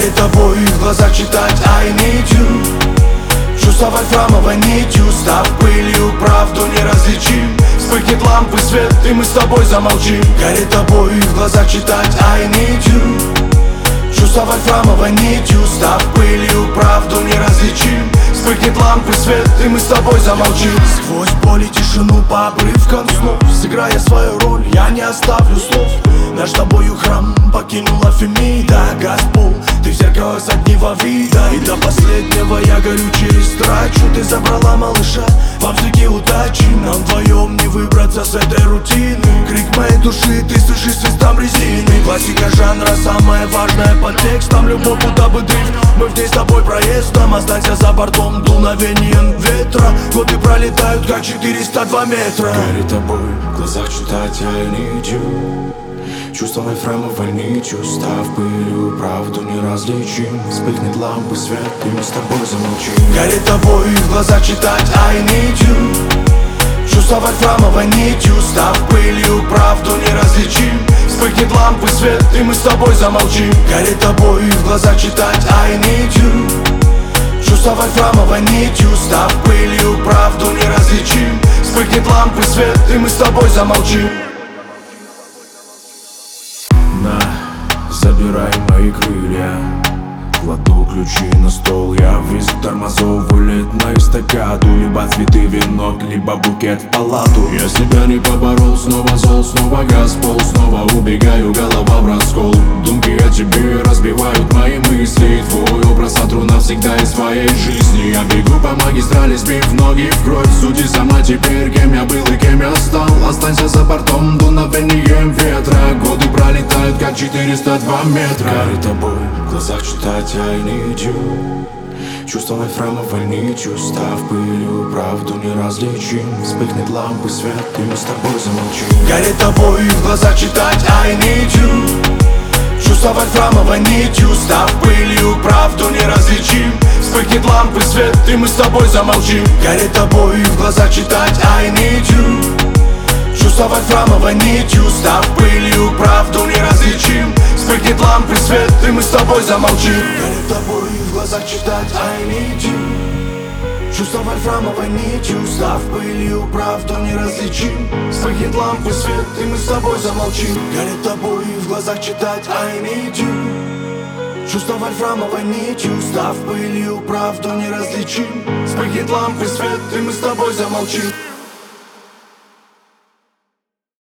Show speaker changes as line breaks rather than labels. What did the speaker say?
Горит тобой в глазах читать I need you. Чувствовать храмовой нитью, став пылью, правду не различим. Вспыхнет лампы свет, и мы с тобой замолчим. Горит тобой в глазах читать I need you. Чувствовать храмовой нитью, став пылью, правду не различим. Вспыхнет лампы свет, и мы с тобой замолчим. Сквозь боль и тишину по обрывкам снов, сыграя свою роль, я не оставлю слов. Наш с тобою храм покинула Фемида. Газ пол, ты в зеркало заднего вида. И до последнего я горючее истрачу. Ты забрала малыша, вам взлети удачи. Нам вдвоем не выбраться с этой рутины. Крик моей души, ты слышишь свистом резины. Классика жанра, самое важное под текстом. Любовь будто бы дрифт, мы в ней с тобой проездом. Останься за бортом дуновением ветра. Годы пролетают как 402 метра.
Горит тобой в глазах читать I need you. Чувствовать храмовой нитью, став пылью, правду не различим. Вспыхнет лампы свет, и мы с тобой замолчим.
Горит тобой в глазах читать I need you. Чувствовать храмовой нитью, став пылью, правду не различим. Вспыхнет лампы свет, и мы с тобой замолчим. Горит тобой в глазах читать I need you. Чувствовать храмовой нитью, став пылью, правду не различим. Вспыхнет лампы свет, и мы с тобой замолчим.
Забирай мои крылья, кладу ключи на стол. Я визг тормозов, вылет на эстакаду. Либо цветы, венок, либо букет в палату. Я себя не поборол, снова зол, снова газ пол. Снова убегаю, голова в раскол. Думки о тебе разбивают мои мысли. Твой образ сотру навсегда из своей жизни. Я бегу по магистрали, сбив ноги в кровь. Суди сама теперь, кем я был и кем я стал. Останься за бортом дуновением ветра. Годы пролетают как 402 метра. Горит тобой в глазах читать I need you. Чувствовать храмовой нитью, став пылью, правду не различим. Вспыхнет лампы свет, и мы с тобой замолчим.
Горит тобой в глазах читать I need you. Чувствовать храмовой нитью, став пылью, правду не различим. Вспыхнет лампы свет, и мы с тобой замолчим. Горит тобой в глазах читать I need you. Чувствовать храмовой нитью, став пылью, правду не различим. Вспыхнет лампы свет, и мы с тобой замолчим. Горит тобой в глазах читать I need you. Чувствовать храмовой нитью, став пылью, правду не различим. Вспыхнет лампы свет, и мы с тобой замолчим. Горит тобой в глазах читать I need you. Чувствовать храмовой нитью, став пылью, правду не различим. Вспыхнет лампы свет, и мы с тобой замолчим.